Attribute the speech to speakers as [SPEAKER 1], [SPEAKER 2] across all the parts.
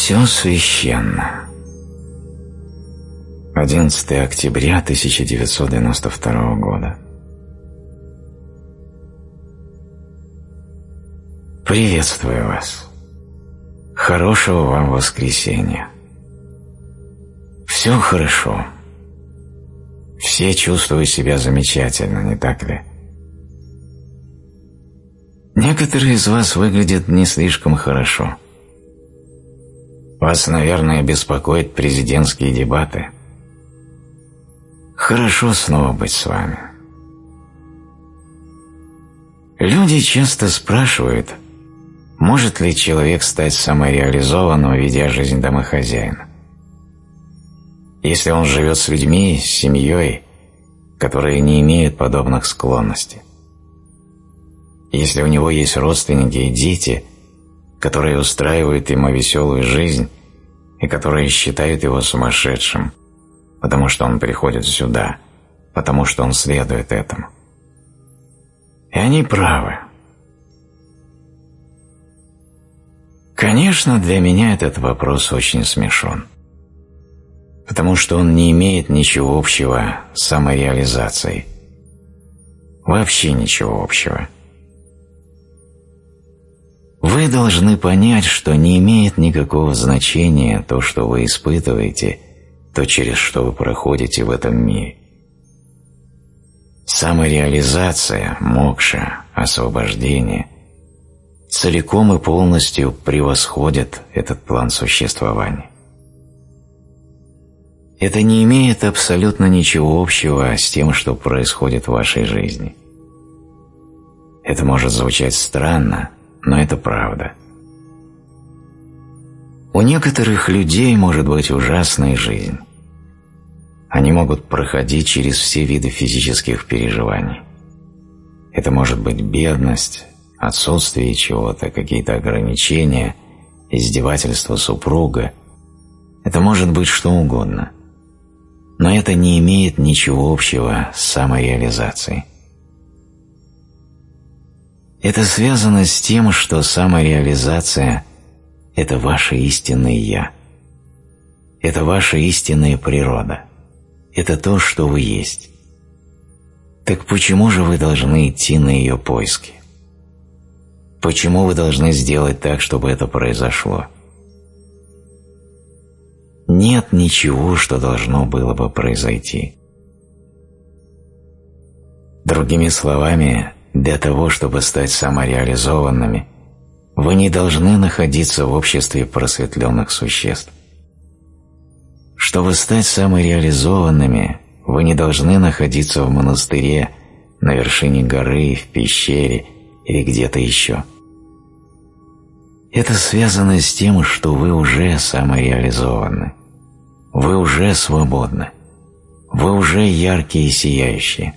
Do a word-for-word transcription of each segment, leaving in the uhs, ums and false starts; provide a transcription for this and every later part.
[SPEAKER 1] Все священно. одиннадцатое октября тысяча девятьсот девяносто второго года. Приветствую вас. Хорошего вам воскресенья. Все хорошо. Все чувствуют себя замечательно, не так ли? Некоторые из вас выглядят не слишком хорошо. Вас, наверное, беспокоят президентские дебаты. Хорошо снова быть с вами. Люди часто спрашивают, может ли человек стать самореализованным, ведя жизнь домохозяина. Если он живет с людьми, с семьей, которые не имеют подобных склонностей. Если у него есть родственники и дети, которые устраивают ему веселую жизнь и которые считают его сумасшедшим, потому что он приходит сюда, потому что он следует этому. И они правы. Конечно, для меня этот вопрос очень смешон, потому что он не имеет ничего общего с самореализацией. Вообще ничего общего. Вы должны понять, что не имеет никакого значения то, что вы испытываете, то, через что вы проходите в этом мире. Самореализация, мокша, освобождение целиком и полностью превосходят этот план существования. Это не имеет абсолютно ничего общего с тем, что происходит в вашей жизни. Это может звучать странно, но это правда. У некоторых людей может быть ужасная жизнь. Они могут проходить через все виды физических переживаний. Это может быть бедность, отсутствие чего-то, какие-то ограничения, издевательство супруга. Это может быть что угодно. Но это не имеет ничего общего с самореализацией. Это связано с тем, что самореализация – это ваше истинное «Я». Это ваша истинная природа. Это то, что вы есть. Так почему же вы должны идти на ее поиски? Почему вы должны сделать так, чтобы это произошло? Нет ничего, что должно было бы произойти. Другими словами, для того, чтобы стать самореализованными, вы не должны находиться в обществе просветленных существ. Чтобы стать самореализованными, вы не должны находиться в монастыре, на вершине горы, в пещере или где-то еще. Это связано с тем, что вы уже самореализованы. Вы уже свободны. Вы уже яркие и сияющие.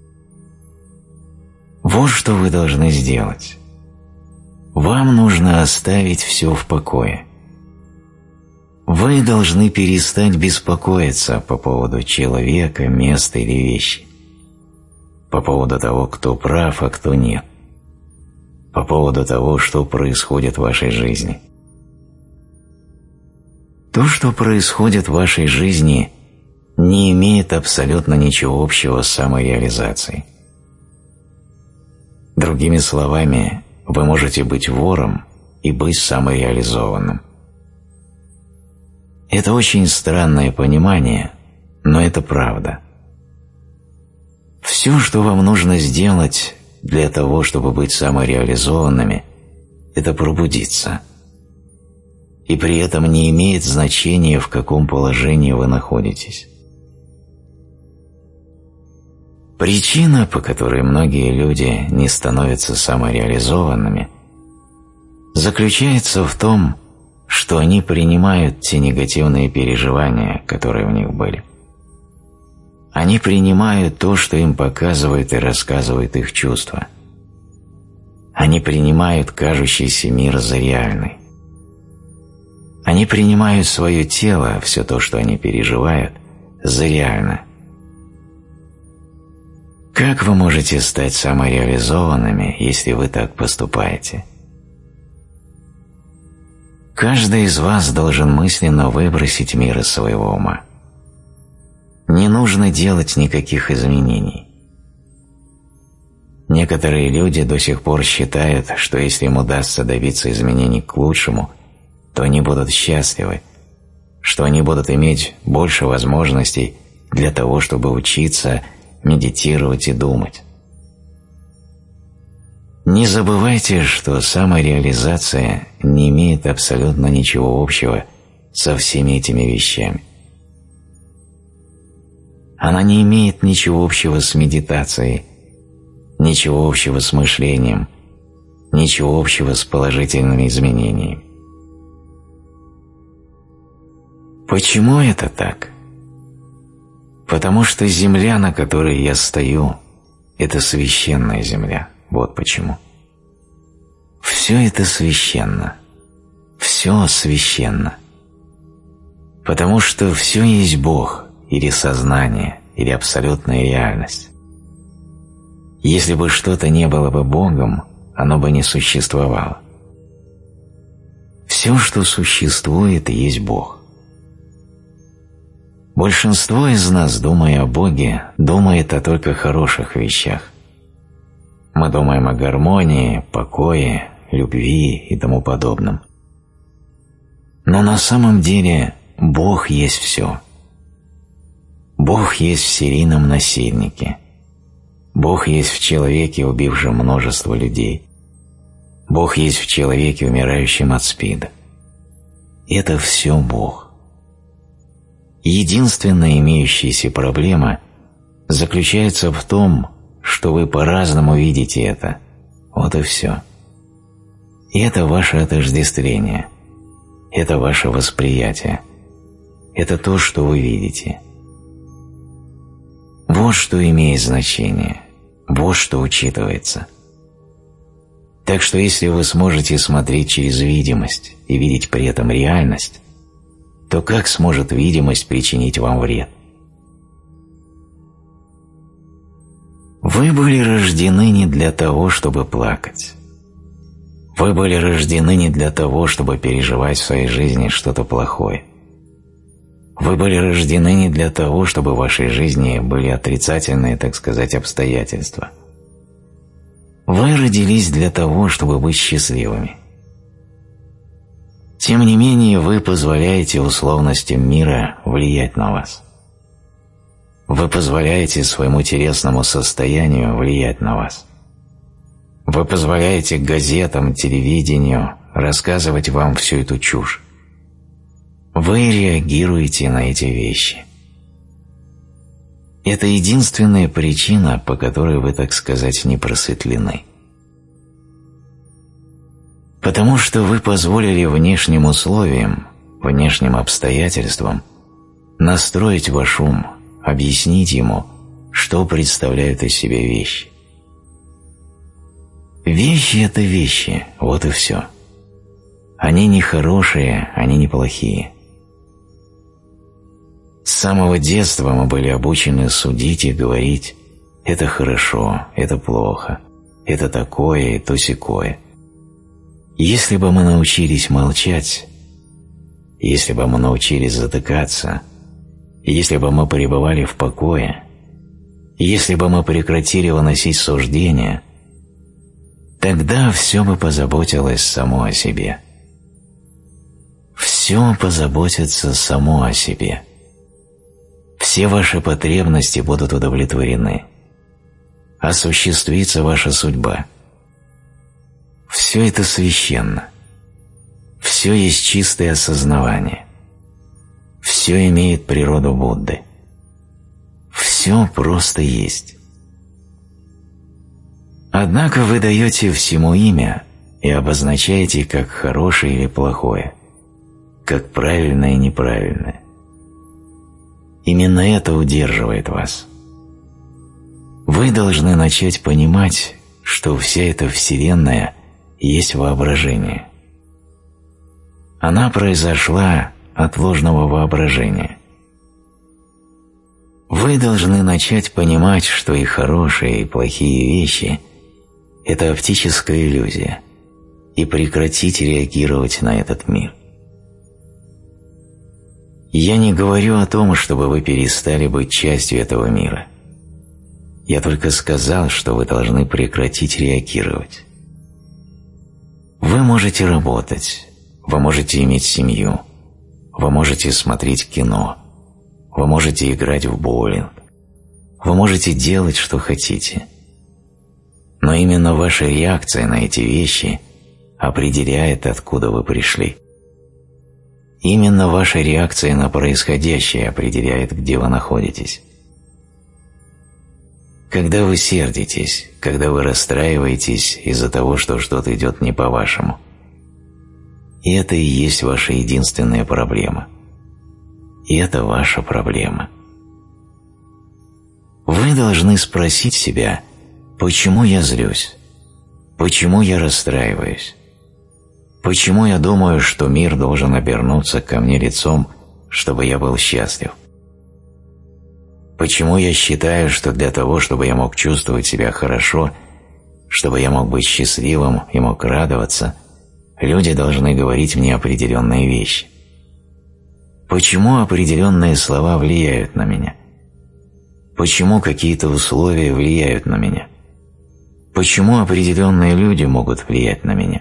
[SPEAKER 1] Вот что вы должны сделать. Вам нужно оставить все в покое. Вы должны перестать беспокоиться по поводу человека, места или вещи. По поводу того, кто прав, а кто нет. По поводу того, что происходит в вашей жизни. То, что происходит в вашей жизни, не имеет абсолютно ничего общего с самореализацией. Другими словами, вы можете быть вором и быть самореализованным. Это очень странное понимание, но это правда. Все, что вам нужно сделать для того, чтобы быть самореализованными, это пробудиться. И при этом не имеет значения, в каком положении вы находитесь. Причина, по которой многие люди не становятся самореализованными, заключается в том, что они принимают те негативные переживания, которые у них были. Они принимают то, что им показывает и рассказывает их чувства. Они принимают кажущийся мир за реальный. Они принимают свое тело, все то, что они переживают, за реально. Как вы можете стать самореализованными, если вы так поступаете? Каждый из вас должен мысленно выбросить мир из своего ума. Не нужно делать никаких изменений. Некоторые люди до сих пор считают, что если им удастся добиться изменений к лучшему, то они будут счастливы, что они будут иметь больше возможностей для того, чтобы учиться, медитировать и думать. Не забывайте, что самореализация не имеет абсолютно ничего общего со всеми этими вещами. Она не имеет ничего общего с медитацией, ничего общего с мышлением, ничего общего с положительными изменениями. Почему это так? Потому что земля, на которой я стою, это священная земля. Вот почему. Все это священно. Все священно. Потому что все есть Бог, или сознание, или абсолютная реальность. Если бы что-то не было бы Богом, оно бы не существовало. Все, что существует, есть Бог. Большинство из нас, думая о Боге, думает о только хороших вещах. Мы думаем о гармонии, покое, любви и тому подобном. Но на самом деле Бог есть все. Бог есть в серийном насильнике. Бог есть в человеке, убившем множество людей. Бог есть в человеке, умирающем от СПИДа. Это все Бог. Единственная имеющаяся проблема заключается в том, что вы по-разному видите это. Вот и все. И это ваше отождествление. Это ваше восприятие. Это то, что вы видите. Вот что имеет значение. Вот что учитывается. Так что если вы сможете смотреть через видимость и видеть при этом реальность, то как сможет видимость причинить вам вред? Вы были рождены не для того, чтобы плакать. Вы были рождены не для того, чтобы переживать в своей жизни что-то плохое. Вы были рождены не для того, чтобы в вашей жизни были отрицательные, так сказать, обстоятельства. Вы родились для того, чтобы быть счастливыми. Тем не менее, вы позволяете условностям мира влиять на вас. Вы позволяете своему телесному состоянию влиять на вас. Вы позволяете газетам, телевидению рассказывать вам всю эту чушь. Вы реагируете на эти вещи. Это единственная причина, по которой вы, так сказать, не просветлены. Потому что вы позволили внешним условиям, внешним обстоятельствам настроить ваш ум, объяснить ему, что представляют из себя вещи. Вещи – это вещи, вот и все. Они не хорошие, они не плохие. С самого детства мы были обучены судить и говорить «это хорошо, это плохо, это такое и то сякое». Если бы мы научились молчать, если бы мы научились затыкаться, если бы мы пребывали в покое, если бы мы прекратили выносить суждения, тогда все бы позаботилось само о себе. Все позаботится само о себе. Все ваши потребности будут удовлетворены. Осуществится ваша судьба. Все это священно. Все есть чистое осознавание. Все имеет природу Будды. Все просто есть. Однако вы даете всему имя и обозначаете как хорошее или плохое, как правильное и неправильное. Именно это удерживает вас. Вы должны начать понимать, что вся эта Вселенная есть воображение. Она произошла от ложного воображения. Вы должны начать понимать, что и хорошие, и плохие вещи – это оптическая иллюзия, и прекратить реагировать на этот мир. Я не говорю о том, чтобы вы перестали быть частью этого мира. Я только сказал, что вы должны прекратить реагировать. Вы можете работать, вы можете иметь семью, вы можете смотреть кино, вы можете играть в боулинг, вы можете делать, что хотите. Но именно ваша реакция на эти вещи определяет, откуда вы пришли. Именно ваша реакция на происходящее определяет, где вы находитесь. Когда вы сердитесь, когда вы расстраиваетесь из-за того, что что-то идет не по-вашему, и это и есть ваша единственная проблема. И это ваша проблема. Вы должны спросить себя, почему я злюсь, почему я расстраиваюсь, почему я думаю, что мир должен обернуться ко мне лицом, чтобы я был счастлив. Почему я считаю, что для того, чтобы я мог чувствовать себя хорошо, чтобы я мог быть счастливым и мог радоваться, люди должны говорить мне определенные вещи? Почему определенные слова влияют на меня? Почему какие-то условия влияют на меня? Почему определенные люди могут влиять на меня?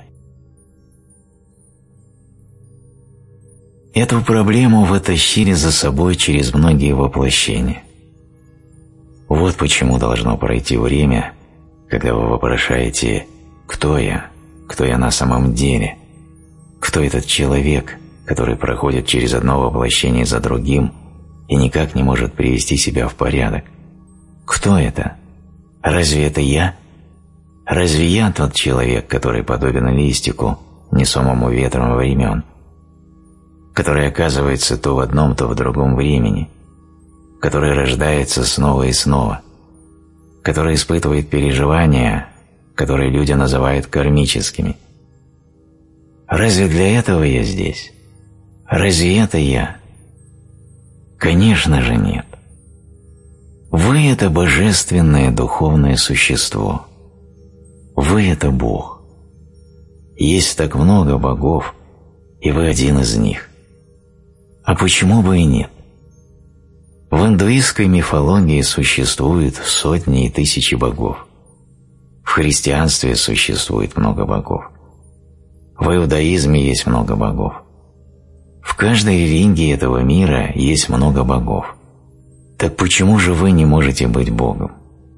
[SPEAKER 1] Эту проблему вы тащили за собой через многие воплощения. Вот почему должно пройти время, когда вы вопрошаете «Кто я? Кто я на самом деле? Кто этот человек, который проходит через одно воплощение за другим и никак не может привести себя в порядок? Кто это? Разве это я? Разве я тот человек, который подобен листику, несомому ветром времен, который оказывается то в одном, то в другом времени, который рождается снова и снова, который испытывает переживания, которые люди называют кармическими? Разве для этого я здесь? Разве это я? Конечно же нет. Вы – это божественное духовное существо. Вы – это Бог. Есть так много богов, и вы один из них. А почему бы и нет? В индуистской мифологии существует сотни и тысячи богов. В христианстве существует много богов. В иудаизме есть много богов. В каждой религии этого мира есть много богов. Так почему же вы не можете быть Богом?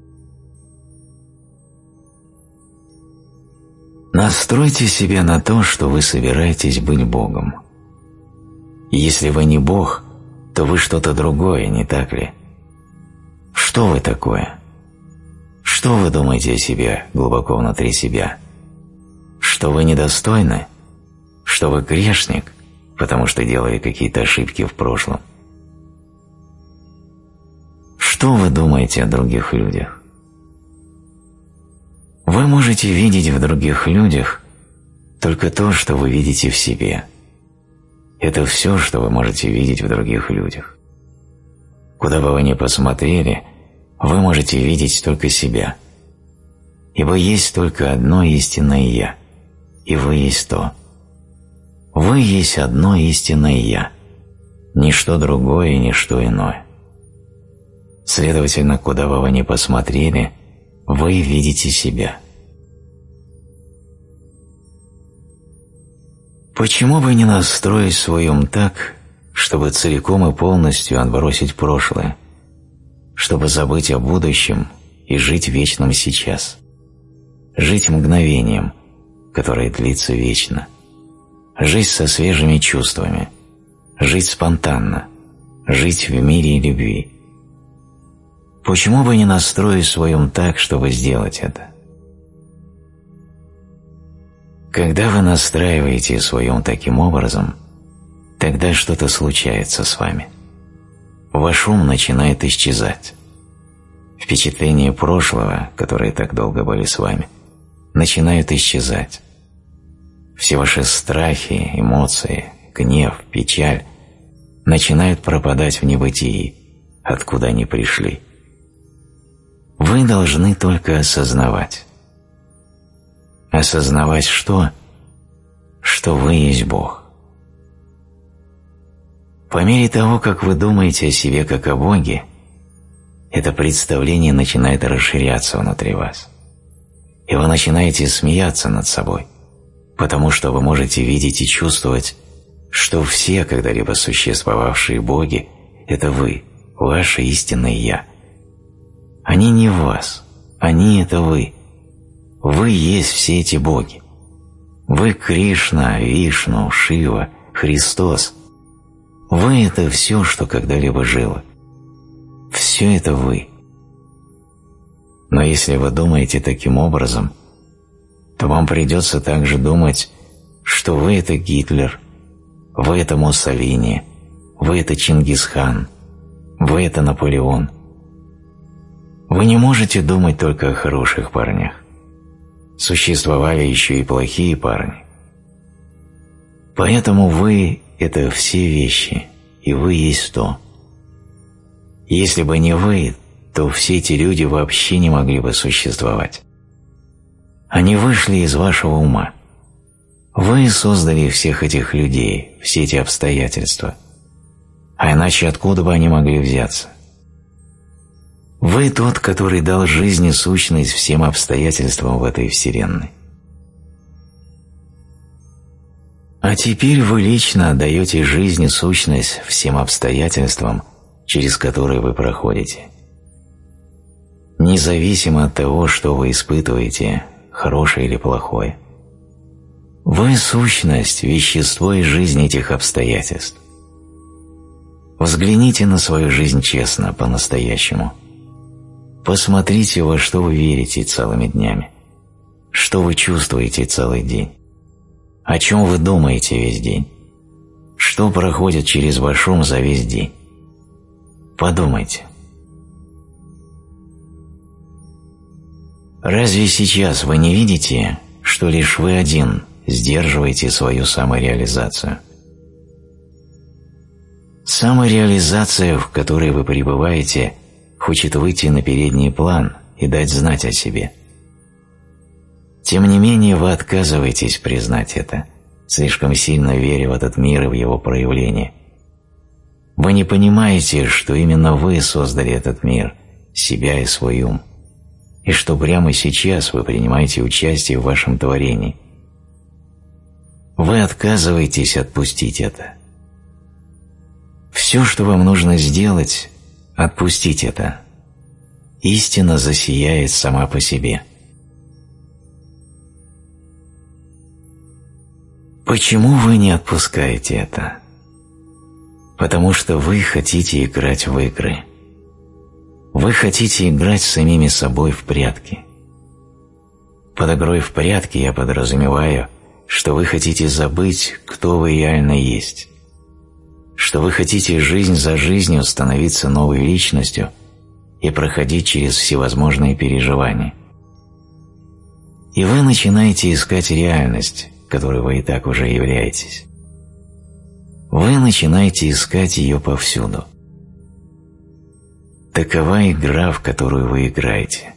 [SPEAKER 1] Настройте себя на то, что вы собираетесь быть Богом. Если вы не Бог, то вы что-то другое, не так ли? Что вы такое? Что вы думаете о себе глубоко внутри себя? Что вы недостойны? Что вы грешник, потому что делали какие-то ошибки в прошлом? Что вы думаете о других людях? Вы можете видеть в других людях только то, что вы видите в себе. Это все, что вы можете видеть в других людях. Куда бы вы ни посмотрели, вы можете видеть только себя. Ибо есть только одно истинное «Я», и вы есть то. Вы есть одно истинное «Я», ничто другое и ничто иное. Следовательно, куда бы вы ни посмотрели, вы видите себя. Почему бы не настроить свой ум так, чтобы целиком и полностью отбросить прошлое, чтобы забыть о будущем и жить вечным сейчас, жить мгновением, которое длится вечно, жить со свежими чувствами, жить спонтанно, жить в мире и любви? Почему бы не настроить свой ум так, чтобы сделать это? Когда вы настраиваете свой ум таким образом, тогда что-то случается с вами. Ваш ум начинает исчезать. Впечатления прошлого, которые так долго были с вами, начинают исчезать. Все ваши страхи, эмоции, гнев, печаль начинают пропадать в небытии, откуда они пришли. Вы должны только осознавать. Осознавать что? Что вы есть Бог. По мере того, как вы думаете о себе как о Боге, это представление начинает расширяться внутри вас. И вы начинаете смеяться над собой, потому что вы можете видеть и чувствовать, что все когда-либо существовавшие боги – это вы, ваше истинное «Я». Они не в вас, они – это вы. Вы есть все эти боги. Вы Кришна, Вишну, Шива, Христос. Вы – это все, что когда-либо жило. Все это вы. Но если вы думаете таким образом, то вам придется также думать, что вы – это Гитлер, вы – это Муссолини, вы – это Чингисхан, вы – это Наполеон. Вы не можете думать только о хороших парнях. Существовали еще и плохие парни. Поэтому вы – это все вещи, и вы есть то. Если бы не вы, то все эти люди вообще не могли бы существовать. Они вышли из вашего ума. Вы создали всех этих людей, все эти обстоятельства. А иначе откуда бы они могли взяться? Вы тот, который дал жизни сущность всем обстоятельствам в этой вселенной. А теперь вы лично отдаете жизни сущность всем обстоятельствам, через которые вы проходите. Независимо от того, что вы испытываете, хорошее или плохое. Вы – сущность, вещество и жизнь этих обстоятельств. Взгляните на свою жизнь честно, по-настоящему. Посмотрите, во что вы верите целыми днями, что вы чувствуете целый день, о чем вы думаете весь день, что проходит через ваш ум за весь день. Подумайте. Разве сейчас вы не видите, что лишь вы один сдерживаете свою самореализацию? Самореализация, в которой вы пребываете, хочет выйти на передний план и дать знать о себе. Тем не менее, вы отказываетесь признать это, слишком сильно веря в этот мир и в его проявление. Вы не понимаете, что именно вы создали этот мир, себя и свой ум, и что прямо сейчас вы принимаете участие в вашем творении. Вы отказываетесь отпустить это. Все, что вам нужно сделать – отпустить это. Истина засияет сама по себе. Почему вы не отпускаете это? Потому что вы хотите играть в игры. Вы хотите играть с самими собой в прятки. Под игрой в прятки я подразумеваю, что вы хотите забыть, кто вы реально есть, что вы хотите жизнь за жизнью становиться новой личностью и проходить через всевозможные переживания. И вы начинаете искать реальность, которой вы и так уже являетесь. Вы начинаете искать ее повсюду. Такова игра, в которую вы играете.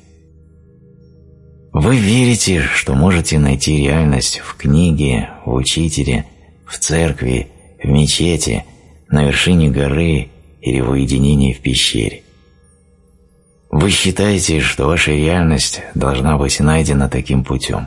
[SPEAKER 1] Вы верите, что можете найти реальность в книге, в учителе, в церкви, в мечети, на вершине горы или в уединении в пещере. Вы считаете, что ваша реальность должна быть найдена таким путем.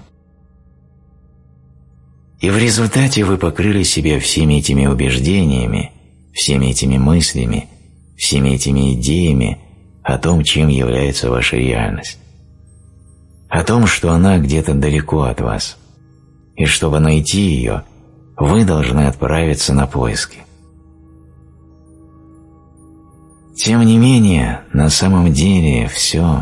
[SPEAKER 1] И в результате вы покрыли себя всеми этими убеждениями, всеми этими мыслями, всеми этими идеями о том, чем является ваша реальность. О том, что она где-то далеко от вас. И чтобы найти ее, вы должны отправиться на поиски. Тем не менее, на самом деле все...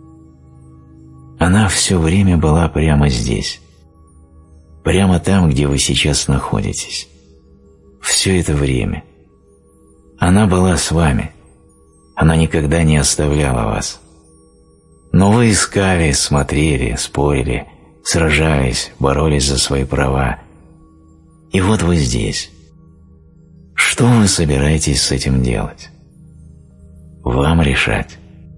[SPEAKER 1] Она все время была прямо здесь. Прямо там, где вы сейчас находитесь. Все это время. Она была с вами. Она никогда не оставляла вас. Но вы искали, смотрели, спорили, сражались, боролись за свои права. И вот вы здесь. Что вы собираетесь с этим делать? Вам решать.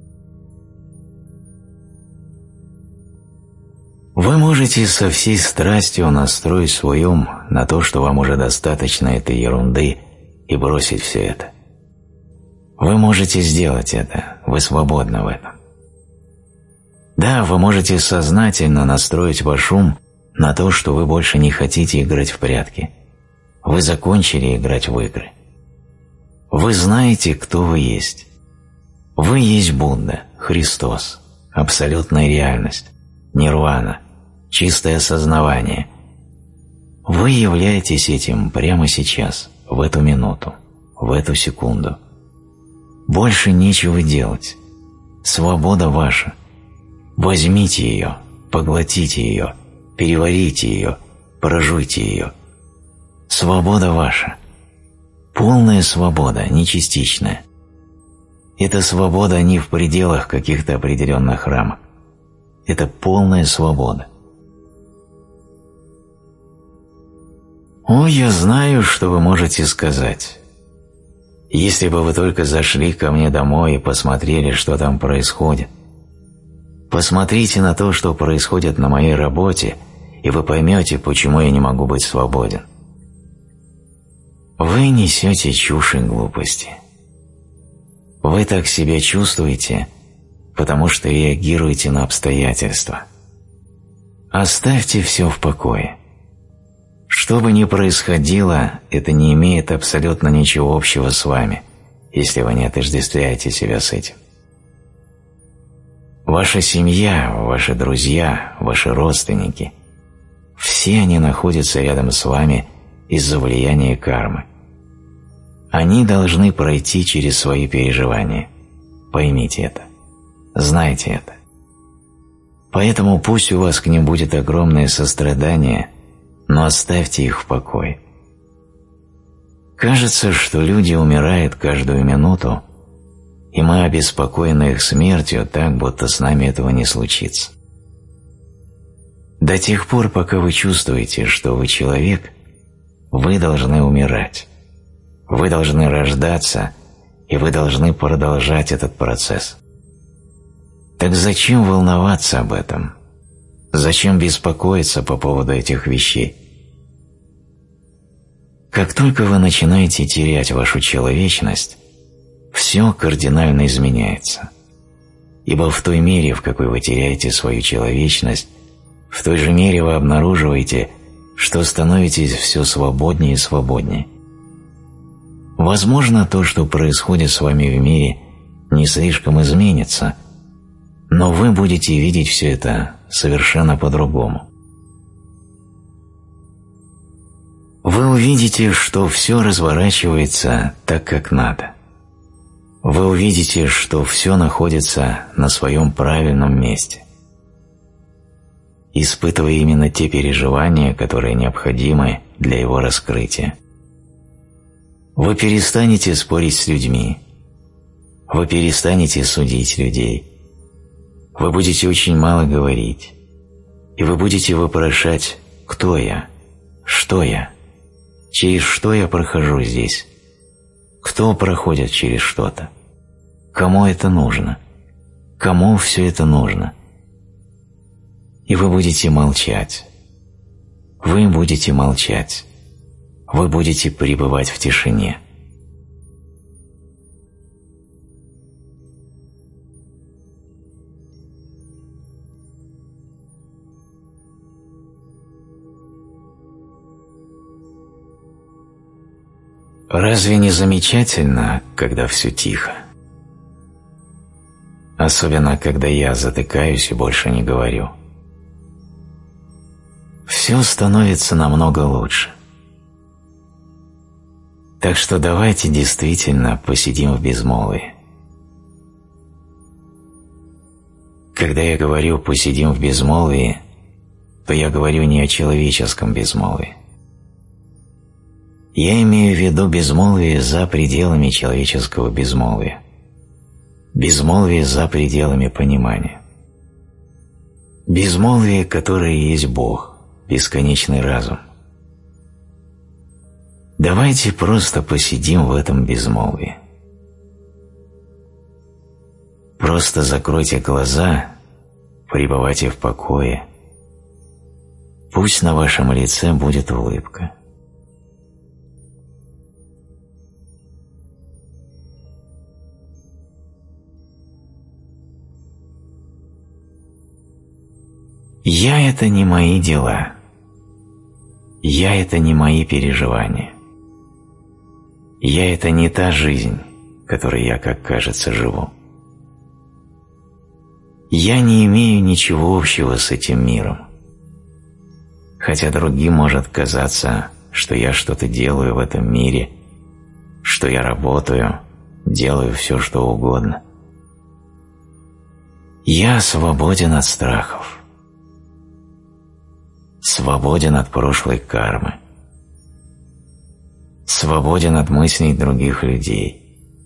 [SPEAKER 1] Вы можете со всей страстью настроить свой ум на то, что вам уже достаточно этой ерунды и бросить все это. Вы можете сделать это, вы свободны в этом. Да, вы можете сознательно настроить ваш ум на то, что вы больше не хотите играть в прятки. Вы закончили играть в игры. Вы знаете, кто вы есть. Вы есть Будда, Христос, абсолютная реальность, нирвана, чистое осознавание. Вы являетесь этим прямо сейчас, в эту минуту, в эту секунду. Больше нечего делать. Свобода ваша. Возьмите ее, поглотите ее, переварите ее, прожуйте ее. Свобода ваша. Полная свобода, не частичная. Эта свобода не в пределах каких-то определенных рамок. Это полная свобода. О, я знаю, что вы можете сказать. Если бы вы только зашли ко мне домой и посмотрели, что там происходит. Посмотрите на то, что происходит на моей работе, и вы поймете, почему я не могу быть свободен. Вы несете чушь и глупости. Вы так себя чувствуете, потому что реагируете на обстоятельства. Оставьте все в покое. Что бы ни происходило, это не имеет абсолютно ничего общего с вами, если вы не отождествляете себя с этим. Ваша семья, ваши друзья, ваши родственники – все они находятся рядом с вами из-за влияния кармы. Они должны пройти через свои переживания. Поймите это. Знайте это. Поэтому пусть у вас к ним будет огромное сострадание, но оставьте их в покое. Кажется, что люди умирают каждую минуту, и мы обеспокоены их смертью так, будто с нами этого не случится. До тех пор, пока вы чувствуете, что вы человек, вы должны умирать. Вы должны рождаться, и вы должны продолжать этот процесс. Так зачем волноваться об этом? Зачем беспокоиться по поводу этих вещей? Как только вы начинаете терять вашу человечность, все кардинально изменяется. Ибо в той мере, в какой вы теряете свою человечность, в той же мере вы обнаруживаете, что становитесь все свободнее и свободнее. Возможно, то, что происходит с вами в мире, не слишком изменится, но вы будете видеть все это совершенно по-другому. Вы увидите, что все разворачивается так, как надо. Вы увидите, что все находится на своем правильном месте. Испытывая именно те переживания, которые необходимы для его раскрытия. Вы перестанете спорить с людьми. Вы перестанете судить людей. Вы будете очень мало говорить. И вы будете вопрошать, кто я, что я, через что я прохожу здесь, кто проходит через что-то, кому это нужно, кому все это нужно. И вы будете молчать. Вы будете молчать. Вы будете пребывать в тишине. Разве не замечательно, когда все тихо? Особенно, когда я затыкаюсь и больше не говорю. Все становится намного лучше. Так что давайте действительно посидим в безмолвии. Когда я говорю «посидим в безмолвии», то я говорю не о человеческом безмолвии. Я имею в виду безмолвие за пределами человеческого безмолвия. Безмолвие за пределами понимания. Безмолвие, которое есть Бог, бесконечный разум. Давайте просто посидим в этом безмолвии. Просто закройте глаза, пребывайте в покое. Пусть на вашем лице будет улыбка. Я – это не мои дела. Я – это не мои переживания. Я – это не та жизнь, которой я, как кажется, живу. Я не имею ничего общего с этим миром, хотя другим может казаться, что я что-то делаю в этом мире, что я работаю, делаю все, что угодно. Я свободен от страхов, свободен от прошлой кармы, свободен от мыслей других людей.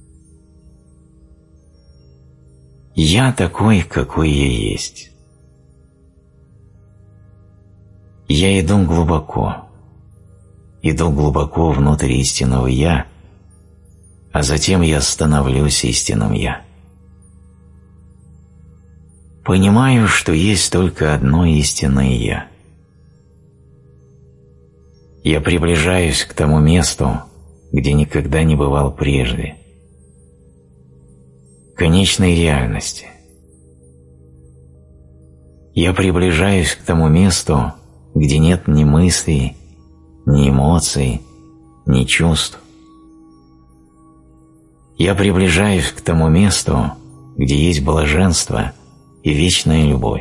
[SPEAKER 1] Я такой, какой я есть. Я иду глубоко, иду глубоко внутрь истинного «Я», а затем я становлюсь истинным «Я». Понимаю, что есть только одно истинное «Я». Я приближаюсь к тому месту, где никогда не бывал прежде, к конечной реальности. Я приближаюсь к тому месту, где нет ни мыслей, ни эмоций, ни чувств. Я приближаюсь к тому месту, где есть блаженство и вечная любовь.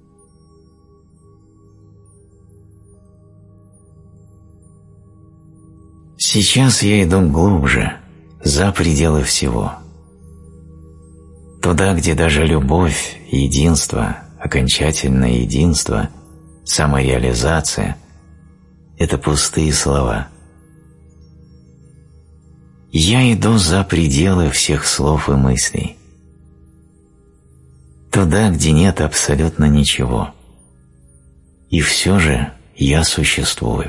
[SPEAKER 1] Сейчас я иду глубже, за пределы всего. Туда, где даже любовь, единство, окончательное единство, самореализация – это пустые слова. Я иду за пределы всех слов и мыслей. Туда, где нет абсолютно ничего. И все же я существую.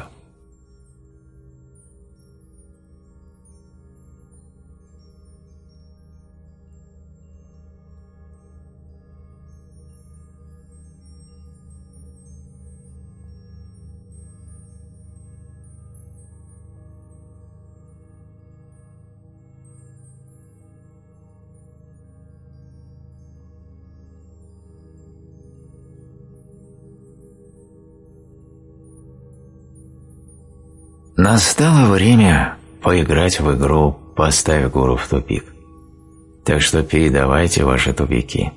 [SPEAKER 1] Настало время поиграть в игру «Поставь гуру в тупик». Так что передавайте ваши тупики.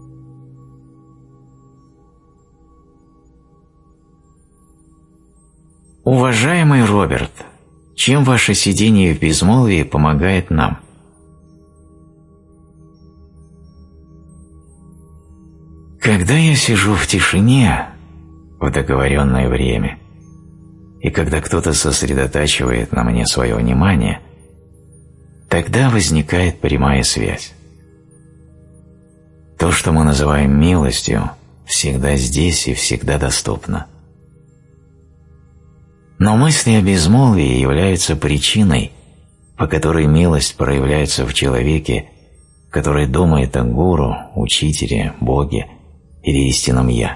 [SPEAKER 1] Уважаемый Роберт, чем ваше сидение в безмолвии помогает нам? Когда я сижу в тишине в договоренное время, и когда кто-то сосредотачивает на мне свое внимание, тогда возникает прямая связь. То, что мы называем милостью, всегда здесь и всегда доступно. Но мысли о безмолвии являются причиной, по которой милость проявляется в человеке, который думает о гуру, учителе, Боге или истинном «Я».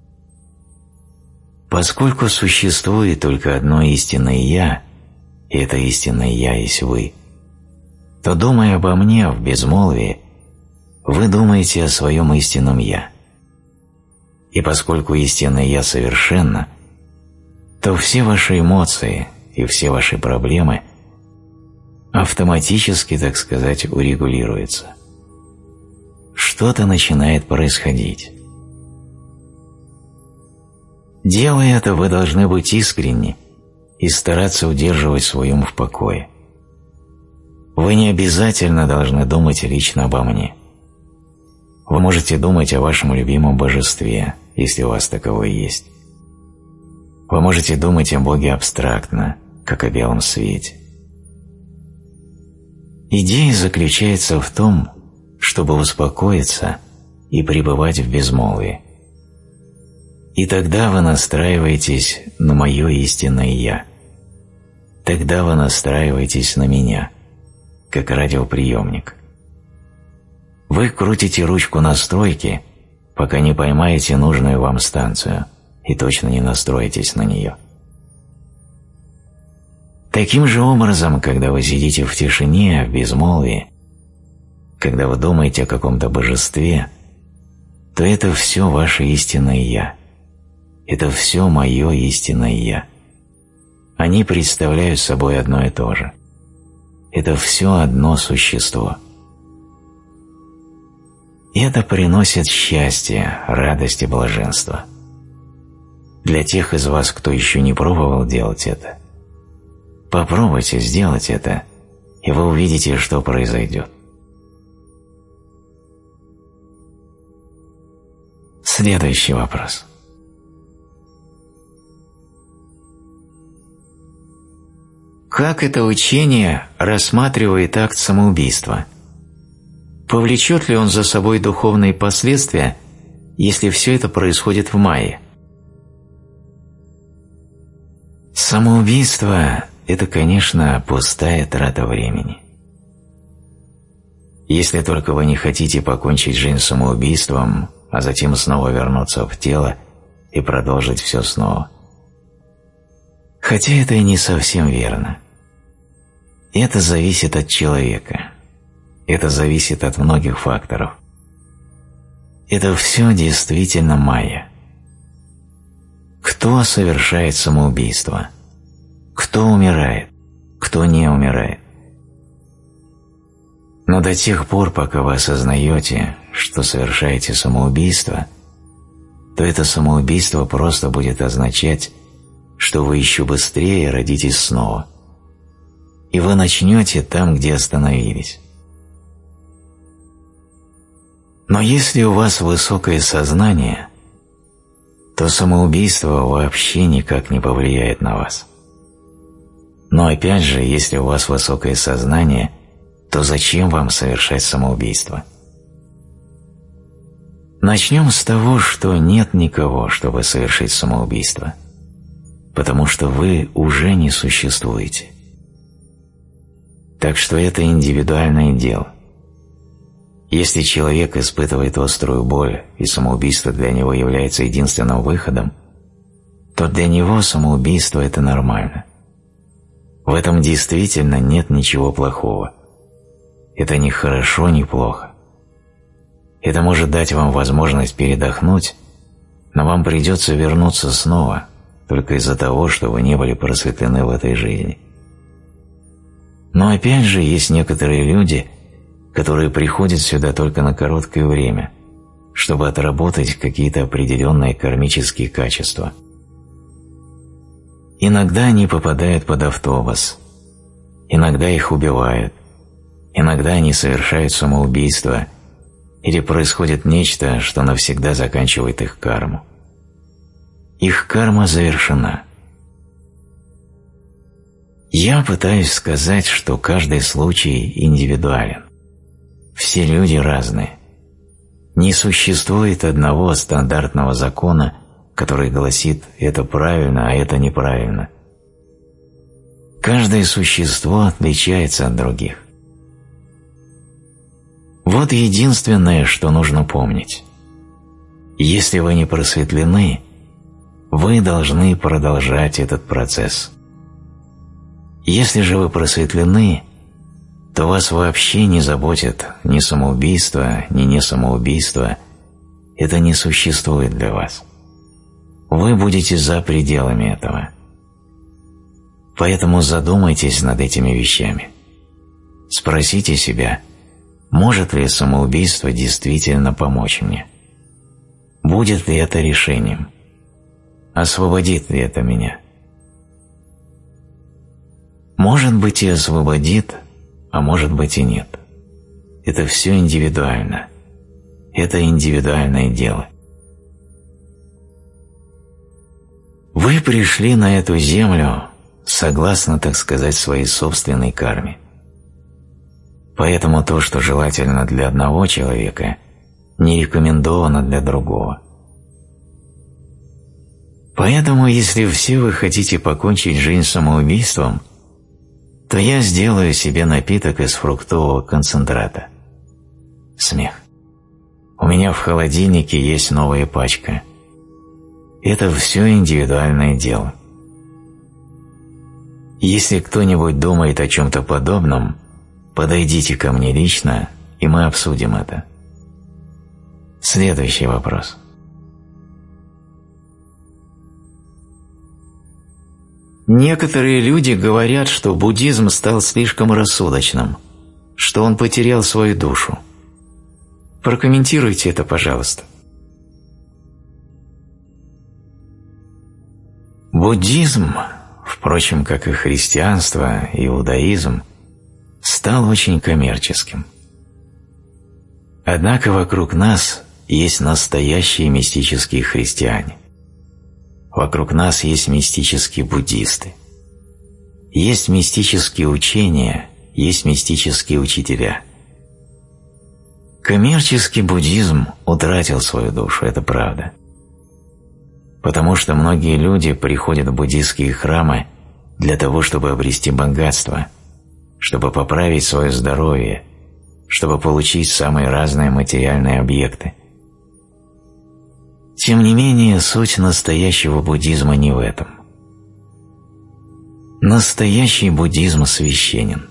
[SPEAKER 1] Поскольку существует только одно истинное «Я», и это истинное «Я» есть вы, то, думая обо мне в безмолвии, вы думаете о своем истинном «Я». И поскольку истинное «Я» совершенно, то все ваши эмоции и все ваши проблемы автоматически, так сказать, урегулируются. Что-то начинает происходить. Делая это, вы должны быть искренни и стараться удерживать свой ум в покое. Вы не обязательно должны думать лично обо мне. Вы можете думать о вашем любимом божестве, если у вас таковое есть. Вы можете думать о Боге абстрактно, как о белом свете. Идея заключается в том, чтобы успокоиться и пребывать в безмолвии. И тогда вы настраиваетесь на мое истинное «Я». Тогда вы настраиваетесь на меня, как радиоприемник. Вы крутите ручку настройки, пока не поймаете нужную вам станцию и точно не настроитесь на нее. Таким же образом, когда вы сидите в тишине, в безмолвии, когда вы думаете о каком-то божестве, то это все ваше истинное «Я». Это все мое истинное «Я». Они представляют собой одно и то же. Это все одно существо. И это приносит счастье, радость и блаженство. Для тех из вас, кто еще не пробовал делать это, попробуйте сделать это, и вы увидите, что произойдет. Следующий вопрос. Как это учение рассматривает акт самоубийства? Повлечет ли он за собой духовные последствия, если все это происходит в майе? Самоубийство – это, конечно, пустая трата времени. Если только вы не хотите покончить жизнь самоубийством, а затем снова вернуться в тело и продолжить все снова. Хотя это и не совсем верно. Это зависит от человека. Это зависит от многих факторов. Это все действительно майя. Кто совершает самоубийство? Кто умирает? Кто не умирает? Но до тех пор, пока вы осознаете, что совершаете самоубийство, то это самоубийство просто будет означать, что вы еще быстрее родитесь снова. И вы начнете там, где остановились. Но если у вас высокое сознание, то самоубийство вообще никак не повлияет на вас. Но опять же, если у вас высокое сознание, то зачем вам совершать самоубийство? Начнем с того, что нет никого, чтобы совершить самоубийство, потому что вы уже не существуете. Так что это индивидуальное дело. Если человек испытывает острую боль, и самоубийство для него является единственным выходом, то для него самоубийство – это нормально. В этом действительно нет ничего плохого. Это ни хорошо, ни плохо. Это может дать вам возможность передохнуть, но вам придется вернуться снова, только из-за того, что вы не были просветлены в этой жизни. Но опять же, есть некоторые люди, которые приходят сюда только на короткое время, чтобы отработать какие-то определенные кармические качества. Иногда они попадают под автобус, иногда их убивают, иногда они совершают самоубийство или происходит нечто, что навсегда заканчивает их карму. Их карма завершена. Я пытаюсь сказать, что каждый случай индивидуален. Все люди разные. Не существует одного стандартного закона, который гласит «это правильно, а это неправильно». Каждое существо отличается от других. Вот единственное, что нужно помнить. Если вы не просветлены, вы должны продолжать этот процесс. Если же вы просветлены, то вас вообще не заботит ни самоубийство, ни несамоубийство. Это не существует для вас. Вы будете за пределами этого. Поэтому задумайтесь над этими вещами. Спросите себя, может ли самоубийство действительно помочь мне? Будет ли это решением? Освободит ли это меня? Может быть и освободит, а может быть и нет. Это все индивидуально. Это индивидуальное дело. Вы пришли на эту землю согласно, так сказать, своей собственной карме. Поэтому то, что желательно для одного человека, не рекомендовано для другого. Поэтому, если все вы хотите покончить жизнь самоубийством, то я сделаю себе напиток из фруктового концентрата. Смех. У меня в холодильнике есть новая пачка. Это все индивидуальное дело. Если кто-нибудь думает о чем-то подобном, подойдите ко мне лично, и мы обсудим это. Следующий вопрос. Некоторые люди говорят, что буддизм стал слишком рассудочным, что он потерял свою душу. Прокомментируйте это, пожалуйста. Буддизм, впрочем, как и христианство, иудаизм, стал очень коммерческим. Однако вокруг нас есть настоящие мистические христиане. Вокруг нас есть мистические буддисты. Есть мистические учения, есть мистические учителя. Коммерческий буддизм утратил свою душу, это правда. Потому что многие люди приходят в буддистские храмы для того, чтобы обрести богатство, чтобы поправить свое здоровье, чтобы получить самые разные материальные объекты. Тем не менее, суть настоящего буддизма не в этом. Настоящий буддизм священен.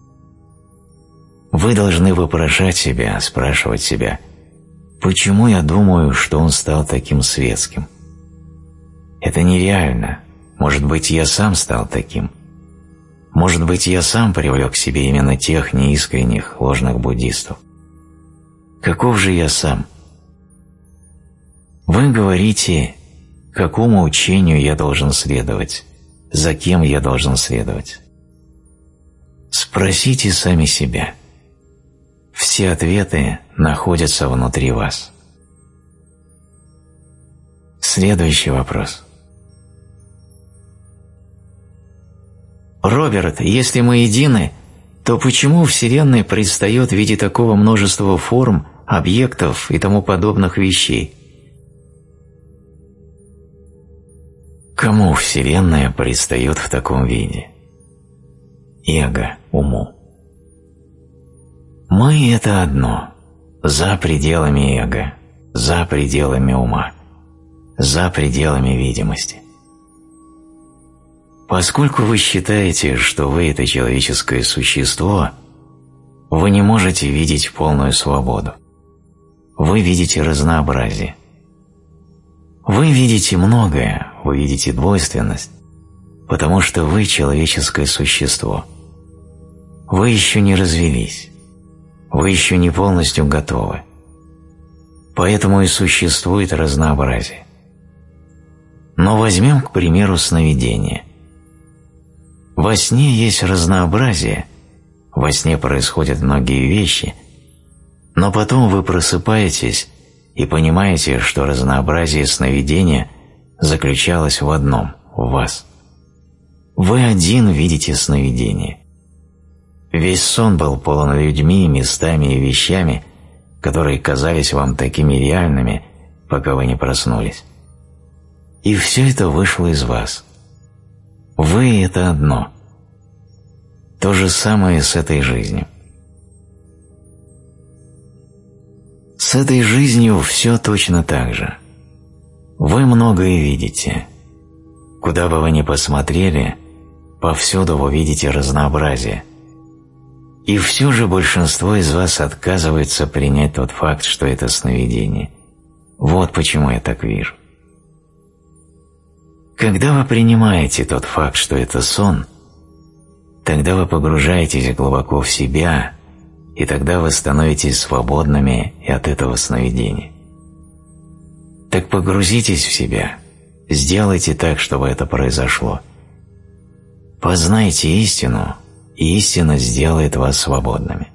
[SPEAKER 1] Вы должны вопрошать себя, спрашивать себя, почему я думаю, что он стал таким светским? Это нереально. Может быть, я сам стал таким. Может быть, я сам привлек к себе именно тех неискренних, ложных буддистов. Каков же я сам? Вы говорите, какому учению я должен следовать, за кем я должен следовать. Спросите сами себя. Все ответы находятся внутри вас. Следующий вопрос. Роберт, если мы едины, то почему Вселенная предстает в виде такого множества форм, объектов и тому подобных вещей? Кому Вселенная предстает в таком виде? Эго, уму. Мы – это одно, за пределами эго, за пределами ума, за пределами видимости. Поскольку вы считаете, что вы – это человеческое существо, вы не можете видеть полную свободу. Вы видите разнообразие. Вы видите многое, вы видите двойственность, потому что вы человеческое существо. Вы еще не развились, вы еще не полностью готовы. Поэтому и существует разнообразие. Но возьмем, к примеру, сновидение. Во сне есть разнообразие, во сне происходят многие вещи, но потом вы просыпаетесь и понимаете, что разнообразие сновидения заключалось в одном – в вас. Вы один видите сновидение. Весь сон был полон людьми, местами и вещами, которые казались вам такими реальными, пока вы не проснулись. И все это вышло из вас. Вы – это одно. То же самое с этой жизнью. С этой жизнью все точно так же. Вы многое видите. Куда бы вы ни посмотрели, повсюду вы видите разнообразие. И все же большинство из вас отказывается принять тот факт, что это сновидение. Вот почему я так вижу. Когда вы принимаете тот факт, что это сон, тогда вы погружаетесь глубоко в себя, и тогда вы становитесь свободными и от этого сновидения. Так погрузитесь в себя, сделайте так, чтобы это произошло. Познайте истину, и истина сделает вас свободными.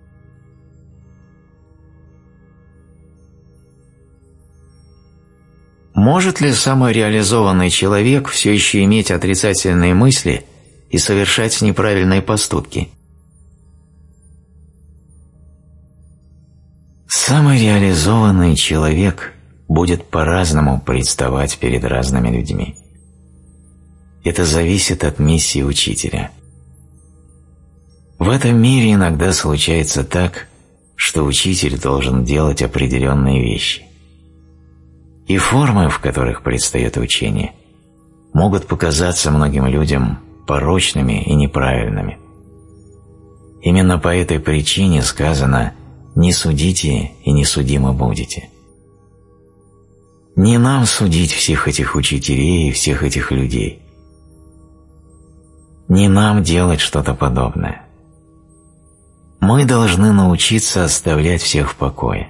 [SPEAKER 1] Может ли самореализованный человек все еще иметь отрицательные мысли и совершать неправильные поступки? Самореализованный человек будет по-разному представать перед разными людьми. Это зависит от миссии учителя. В этом мире иногда случается так, что учитель должен делать определенные вещи. И формы, в которых предстает учение, могут показаться многим людям порочными и неправильными. Именно по этой причине сказано «не судите и не судимы будете». Не нам судить всех этих учителей и всех этих людей. Не нам делать что-то подобное. Мы должны научиться оставлять всех в покое.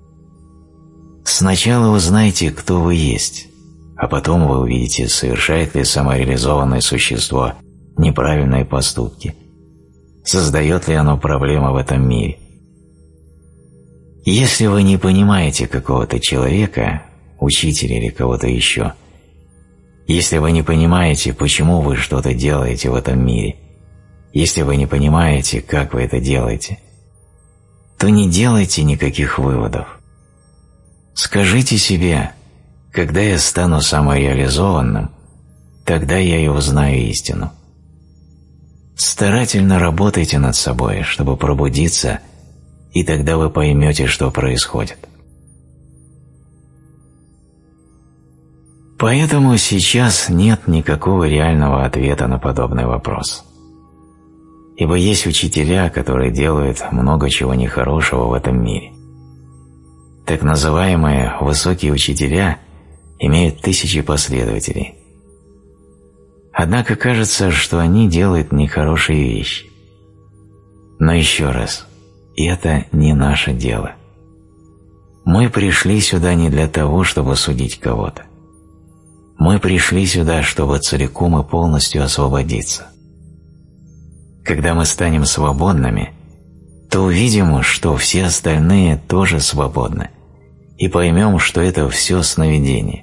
[SPEAKER 1] Сначала узнайте, кто вы есть, а потом вы увидите, совершает ли самореализованное существо неправильные поступки, создает ли оно проблемы в этом мире. Если вы не понимаете какого-то человека, учителя или кого-то еще, если вы не понимаете, почему вы что-то делаете в этом мире, если вы не понимаете, как вы это делаете, то не делайте никаких выводов. Скажите себе: когда я стану самореализованным, тогда я и узнаю истину. Старательно работайте над собой, чтобы пробудиться, и тогда вы поймете, что происходит. Поэтому сейчас нет никакого реального ответа на подобный вопрос. Ибо есть учителя, которые делают много чего нехорошего в этом мире. Так называемые высокие учителя имеют тысячи последователей. Однако кажется, что они делают нехорошие вещи. Но еще раз, это не наше дело. Мы пришли сюда не для того, чтобы судить кого-то. Мы пришли сюда, чтобы целиком и полностью освободиться. Когда мы станем свободными, то увидим, что все остальные тоже свободны, и поймем, что это все сновидение.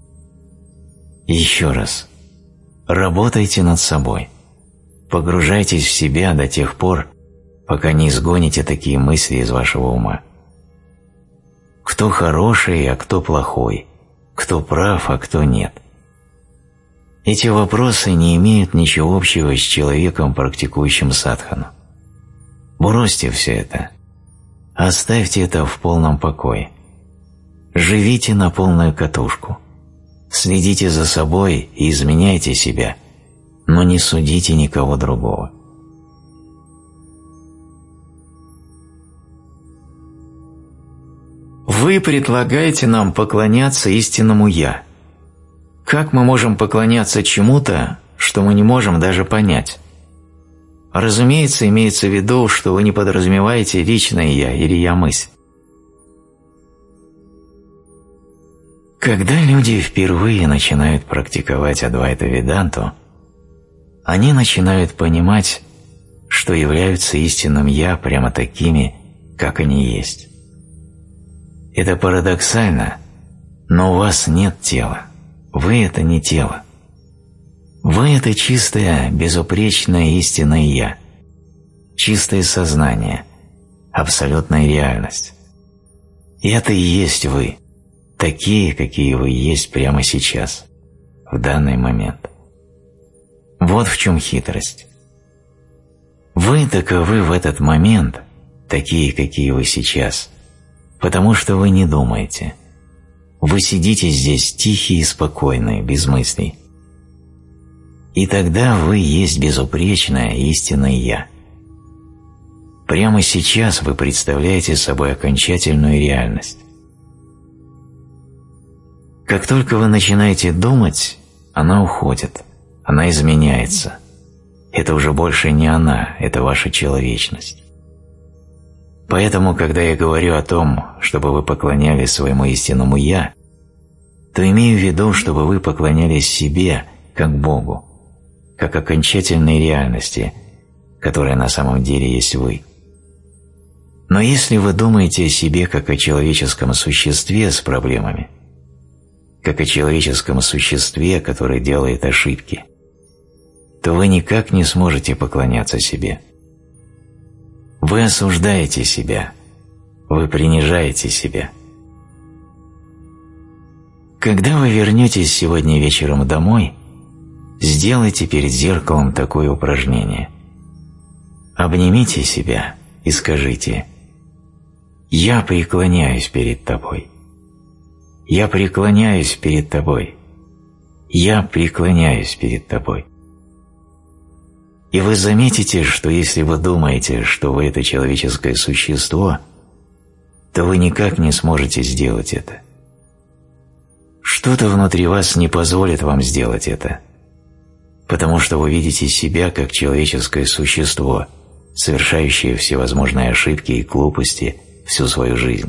[SPEAKER 1] Еще раз, работайте над собой, погружайтесь в себя до тех пор, пока не изгоните такие мысли из вашего ума. Кто хороший, а кто плохой, кто прав, а кто нет. Эти вопросы не имеют ничего общего с человеком, практикующим садхану. Бросьте все это. Оставьте это в полном покое. Живите на полную катушку. Следите за собой и изменяйте себя, но не судите никого другого. Вы предлагаете нам поклоняться истинному «Я». Как мы можем поклоняться чему-то, что мы не можем даже понять? Разумеется, имеется в виду, что вы не подразумеваете личное «я» или «я-мысль». Когда люди впервые начинают практиковать Адвайта-веданту, они начинают понимать, что являются истинным «я» прямо такими, как они есть. Это парадоксально, но у вас нет тела. Вы – это не тело. Вы – это чистое, безупречное истинное «Я», чистое сознание, абсолютная реальность. И это и есть вы, такие, какие вы есть прямо сейчас, в данный момент. Вот в чем хитрость. Вы таковы в этот момент, такие, какие вы сейчас, потому что вы не думаете. Вы сидите здесь тихие и спокойные, без мыслей. И тогда вы есть безупречное истинное «Я». Прямо сейчас вы представляете собой окончательную реальность. Как только вы начинаете думать, она уходит, она изменяется. Это уже больше не она, это ваша человечность. Поэтому, когда я говорю о том, чтобы вы поклонялись своему истинному «Я», то имею в виду, чтобы вы поклонялись себе, как Богу, как окончательной реальности, которая на самом деле есть вы. Но если вы думаете о себе как о человеческом существе с проблемами, как о человеческом существе, которое делает ошибки, то вы никак не сможете поклоняться себе. Вы осуждаете себя, вы принижаете себя. Когда вы вернетесь сегодня вечером домой, сделайте перед зеркалом такое упражнение. Обнимите себя и скажите: «Я преклоняюсь перед тобой. Я преклоняюсь перед тобой. Я преклоняюсь перед тобой». И вы заметите, что если вы думаете, что вы – это человеческое существо, то вы никак не сможете сделать это. Что-то внутри вас не позволит вам сделать это. потому что вы видите себя как человеческое существо, совершающее всевозможные ошибки и глупости всю свою жизнь.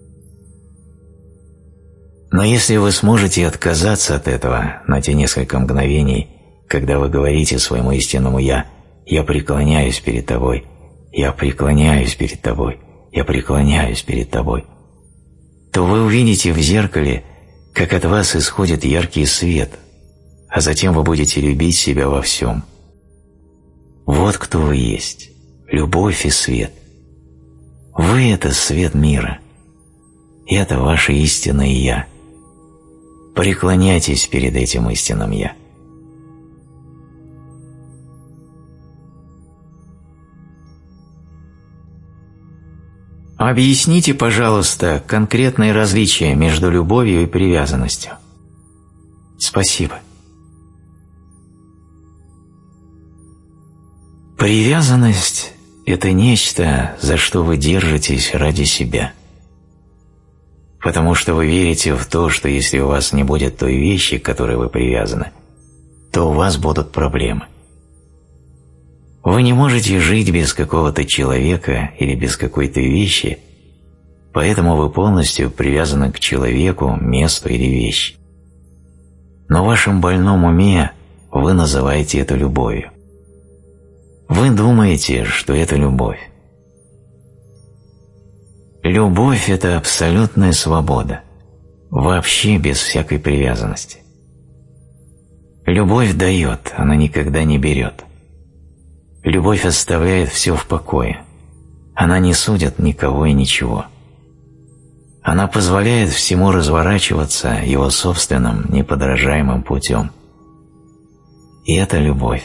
[SPEAKER 1] Но если вы сможете отказаться от этого на те несколько мгновений, когда вы говорите своему истинному «Я», «Я преклоняюсь перед тобой», «Я преклоняюсь перед тобой», «Я преклоняюсь перед тобой», то вы увидите в зеркале, как от вас исходит яркий свет, а затем вы будете любить себя во всем. Вот кто вы есть, любовь и свет. Вы – это свет мира. И это ваше истинное «Я». Преклоняйтесь перед этим истинным «Я». Объясните, пожалуйста, конкретные различия между любовью и привязанностью. Спасибо. Привязанность – это нечто, за что вы держитесь ради себя. Потому что вы верите в то, что если у вас не будет той вещи, к которой вы привязаны, то у вас будут проблемы. Вы не можете жить без какого-то человека или без какой-то вещи, поэтому вы полностью привязаны к человеку, месту или вещи. Но в вашем больном уме вы называете это любовью. Вы думаете, что это любовь. Любовь – это абсолютная свобода, вообще без всякой привязанности. Любовь дает, она никогда не берет. Любовь оставляет все в покое. Она не судит никого и ничего. Она позволяет всему разворачиваться его собственным неподражаемым путем. И это любовь.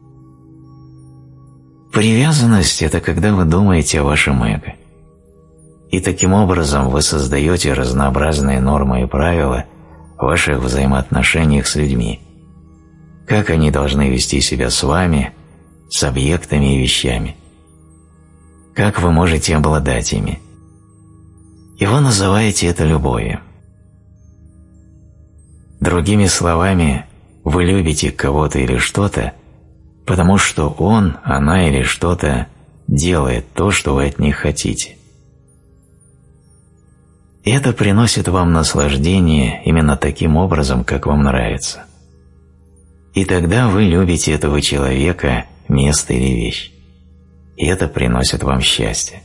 [SPEAKER 1] Привязанность – это когда вы думаете о вашем эго. И таким образом вы создаете разнообразные нормы и правила в ваших взаимоотношениях с людьми. Как они должны вести себя с вами, с объектами и вещами. Как вы можете обладать ими. И вы называете это любовью. Другими словами, вы любите кого-то или что-то, потому что он, она или что-то делает то, что вы от них хотите. И это приносит вам наслаждение именно таким образом, как вам нравится. И тогда вы любите этого человека, место или вещь. И это приносит вам счастье.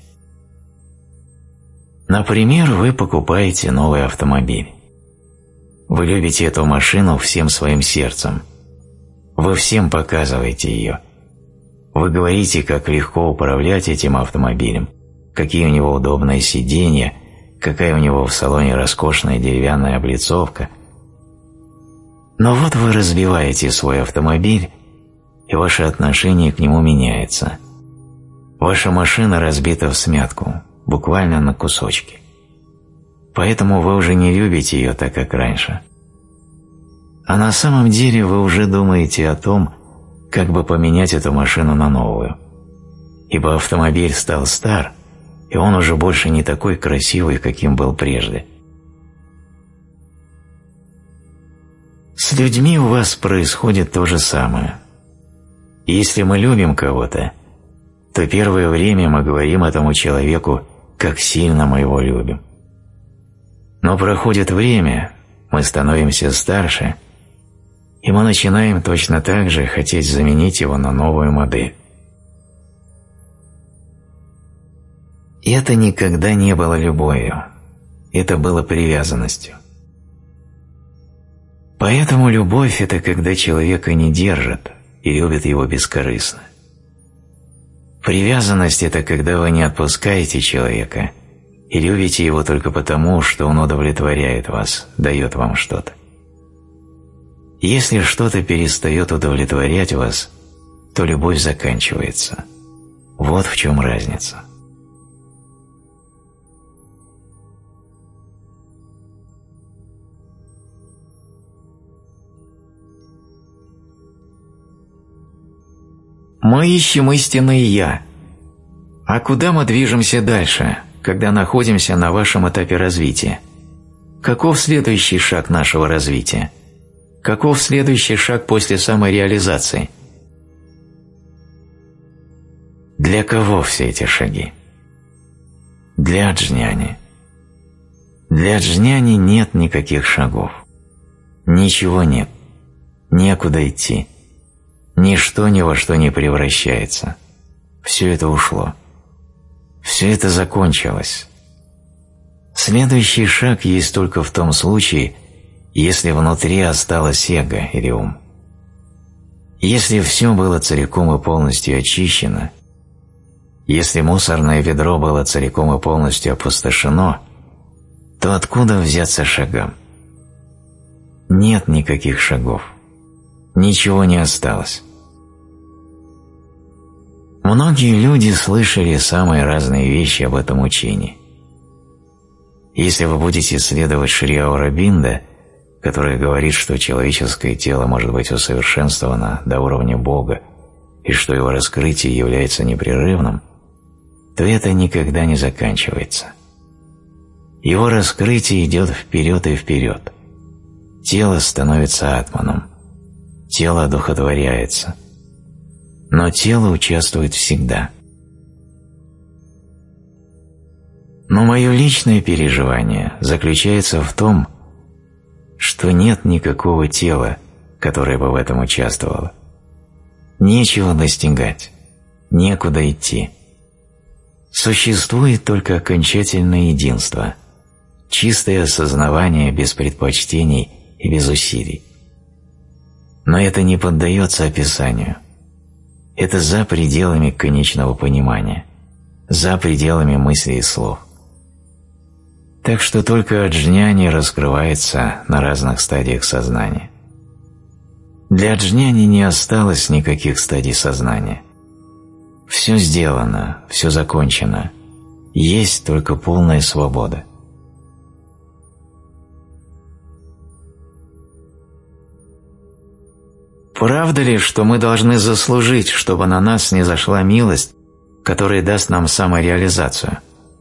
[SPEAKER 1] Например, вы покупаете новый автомобиль. Вы любите эту машину всем своим сердцем. Вы всем показываете ее. Вы говорите, как легко управлять этим автомобилем, какие у него удобные сиденья, какая у него в салоне роскошная деревянная облицовка. Но вот вы разбиваете свой автомобиль, и ваше отношение к нему меняется. Ваша машина разбита всмятку, буквально на кусочки. Поэтому вы уже не любите ее так, как раньше. А на самом деле вы уже думаете о том, как бы поменять эту машину на новую. Ибо автомобиль стал стар, и он уже больше не такой красивый, каким был прежде. С людьми у вас происходит то же самое. Если мы любим кого-то, то первое время мы говорим этому человеку, как сильно мы его любим. Но проходит время, мы становимся старше, и мы начинаем точно так же хотеть заменить его на новую модель. И это никогда не было любовью, это было привязанностью. Поэтому любовь – это когда человека не держат и любят его бескорыстно. Привязанность – это когда вы не отпускаете человека и любите его только потому, что он удовлетворяет вас, дает вам что-то. Если что-то перестает удовлетворять вас, то любовь заканчивается. Вот в чем разница. Мы ищем истинное «Я». А куда мы движемся дальше, когда находимся на вашем этапе развития? Каков следующий шаг нашего развития?
[SPEAKER 2] Каков следующий шаг после самореализации?
[SPEAKER 1] Для кого все эти шаги? Для аджняни. Для аджняни нет никаких шагов. Ничего нет. Некуда идти. Ничто ни во что не превращается. Все это ушло. Все это закончилось. Следующий шаг есть только в том случае, если внутри осталось эго или ум. Если все было целиком и полностью очищено, если мусорное ведро было целиком и полностью опустошено, то откуда взяться шагам? Нет никаких шагов. Ничего не осталось. Многие люди слышали самые разные вещи об этом учении. Если вы будете следовать Шри Аурабинда, который говорит, что человеческое тело может быть усовершенствовано до уровня Бога и что его раскрытие является непрерывным, то это никогда не заканчивается. Его раскрытие идет вперед и вперед. Тело становится атманом, тело одухотворяется, но тело участвует всегда. Но мое личное переживание заключается в том, что нет никакого тела, которое бы в этом участвовало. Нечего достигать, некуда идти. Существует только окончательное единство, чистое осознавание без предпочтений и без усилий. Но это не поддается описанию. Это за пределами конечного понимания, за пределами мыслей и слов. Так что только аджняни раскрывается на разных стадиях сознания. Для аджняни не осталось никаких стадий сознания. Все сделано, все закончено. Есть только полная свобода.
[SPEAKER 2] Правда ли, что мы должны заслужить, чтобы на нас снизошла милость, которая даст нам самореализацию?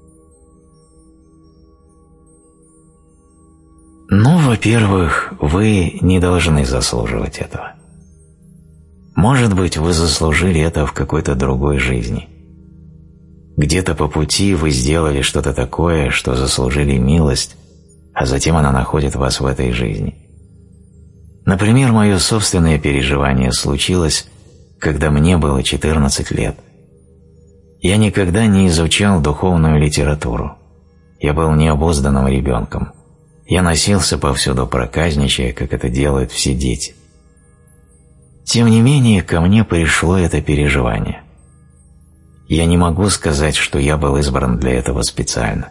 [SPEAKER 1] Ну, во-первых, вы не должны заслуживать этого. Может быть, вы заслужили это в какой-то другой жизни. Где-то по пути вы сделали что-то такое, что заслужили милость, а затем она находит вас в этой жизни. Например, мое собственное переживание случилось, когда мне было четырнадцать лет. Я никогда не изучал духовную литературу. Я был необузданным ребенком. Я носился повсюду проказничая, как это делают все дети. Тем не менее, ко мне пришло это переживание. Я не могу сказать, что я был избран для этого специально.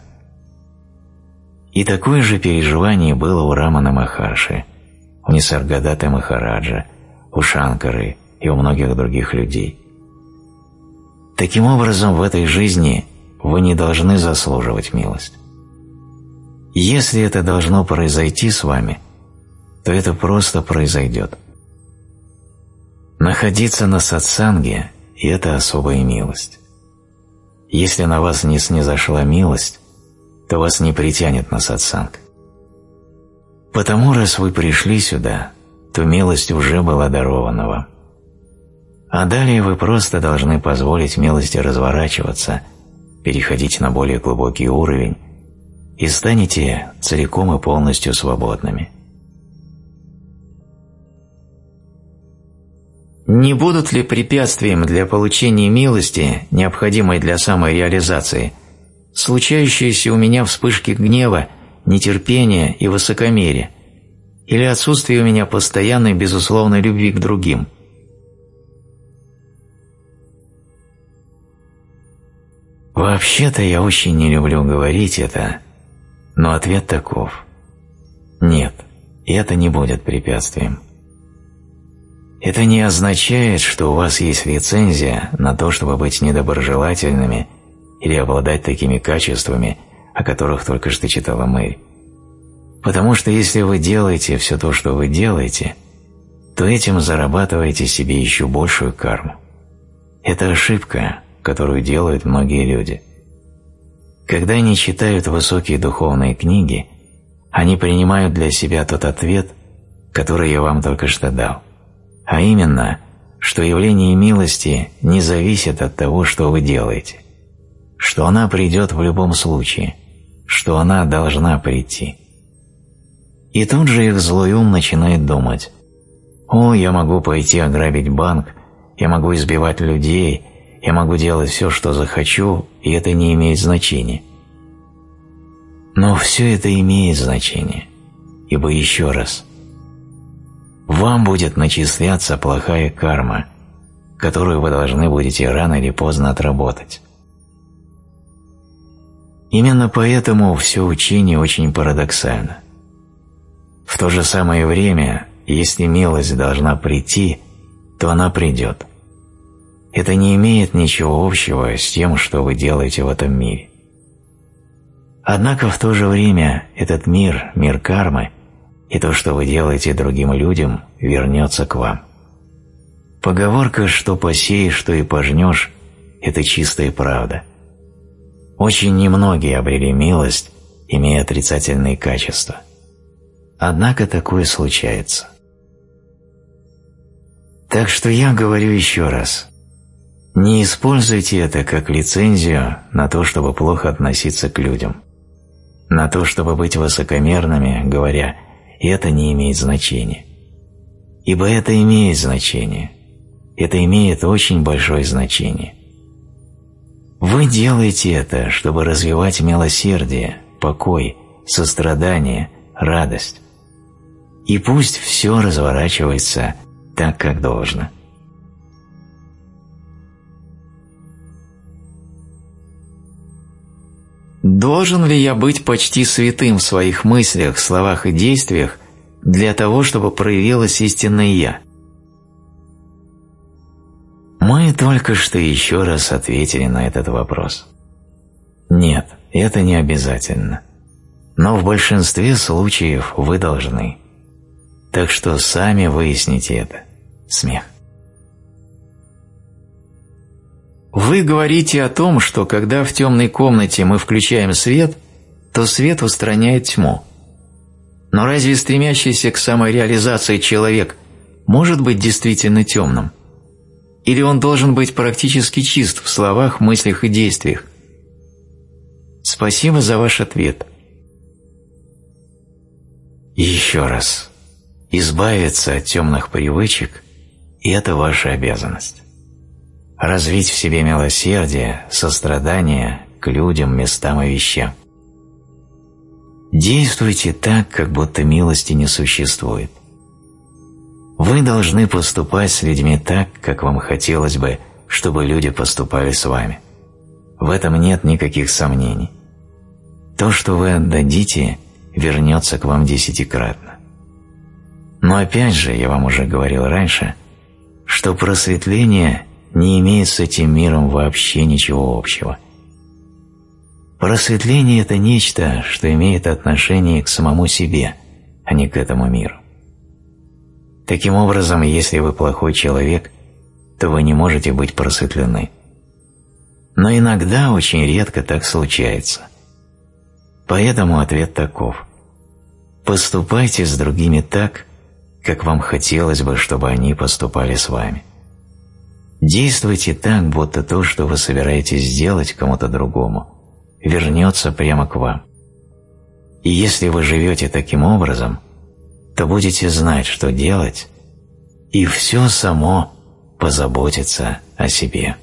[SPEAKER 1] И такое же переживание было у Раманы Махарши, у Нисаргадаты Махараджа, у Шанкары и у многих других людей. Таким образом, в этой жизни вы не должны заслуживать милость. Если это должно произойти с вами, то это просто произойдет. Находиться на сатсанге – это особая милость. Если на вас не снизошла милость, то вас не притянет на сатсанг. Потому, раз вы пришли сюда, то милость уже была дарована вам. А далее вы просто должны позволить милости разворачиваться, переходить на более глубокий уровень, и станете целиком и полностью свободными.
[SPEAKER 2] Не будут ли препятствием для получения милости, необходимой для самореализации, случающиеся у меня вспышки гнева, нетерпения и высокомерия, или отсутствие у меня постоянной безусловной любви к другим?
[SPEAKER 1] Вообще-то я очень не люблю говорить это, но ответ таков. Нет, это не будет препятствием. Это не означает, что у вас есть лицензия на то, чтобы быть недоброжелательными или обладать такими качествами, о которых только что читала Мэри. Потому что если вы делаете все то, что вы делаете, то этим зарабатываете себе еще большую карму. Это ошибка, которую делают многие люди. Когда они читают высокие духовные книги, они принимают для себя тот ответ, который я вам только что дал, а именно, что явление милости не зависит от того, что вы делаете, что она придет в любом случае, что она должна прийти. И тут же их злой ум начинает думать: «О, я могу пойти ограбить банк, я могу избивать людей, я могу делать все, что захочу, и это не имеет значения». Но все это имеет значение, ибо еще раз, вам будет начисляться плохая карма, которую вы должны будете рано или поздно отработать. Именно поэтому все учение очень парадоксально. В то же самое время, если милость должна прийти, то она придет. Это не имеет ничего общего с тем, что вы делаете в этом мире. Однако в то же время этот мир, мир кармы, и то, что вы делаете другим людям, вернется к вам. Поговорка «что посеешь, что и пожнешь» – это чистая правда. Очень немногие обрели милость, имея отрицательные качества. Однако такое случается. Так что я говорю еще раз. Не используйте это как лицензию на то, чтобы плохо относиться к людям, на то, чтобы быть высокомерными, говоря «это не имеет значения». Ибо это имеет значение. Это имеет очень большое значение. Вы делаете это, чтобы развивать милосердие, покой, сострадание, радость. И пусть все разворачивается так, как должно.
[SPEAKER 2] Должен ли я быть почти святым в своих мыслях, словах и действиях для того, чтобы проявилось истинное «Я»?
[SPEAKER 1] Мы только что еще раз ответили на этот вопрос. Нет, это не обязательно. Но в большинстве случаев вы должны. Так что сами выясните это. Смех.
[SPEAKER 2] Вы говорите о том, что когда в темной комнате мы включаем свет, то свет устраняет тьму. Но разве стремящийся к самореализации человек может быть действительно темным? Или он должен быть практически чист в словах, мыслях и действиях? Спасибо за ваш ответ.
[SPEAKER 1] Еще раз. Избавиться от темных привычек – и это ваша обязанность. Развить в себе милосердие, сострадание к людям, местам и вещам. Действуйте так, как будто милости не существует. Вы должны поступать с людьми так, как вам хотелось бы, чтобы люди поступали с вами. В этом нет никаких сомнений. То, что вы отдадите, вернется к вам десятикратно. Но опять же, я вам уже говорил раньше, что просветление не имеет с этим миром вообще ничего общего. Просветление – это нечто, что имеет отношение к самому себе, а не к этому миру. Таким образом, если вы плохой человек, то вы не можете быть просветлены. Но иногда, очень редко так случается. Поэтому ответ таков. Поступайте с другими так, как вам хотелось бы, чтобы они поступали с вами. Действуйте так, будто то, что вы собираетесь сделать кому-то другому, вернется прямо к вам. И если вы живете таким образом, то будете знать, что делать, и все само позаботится о себе.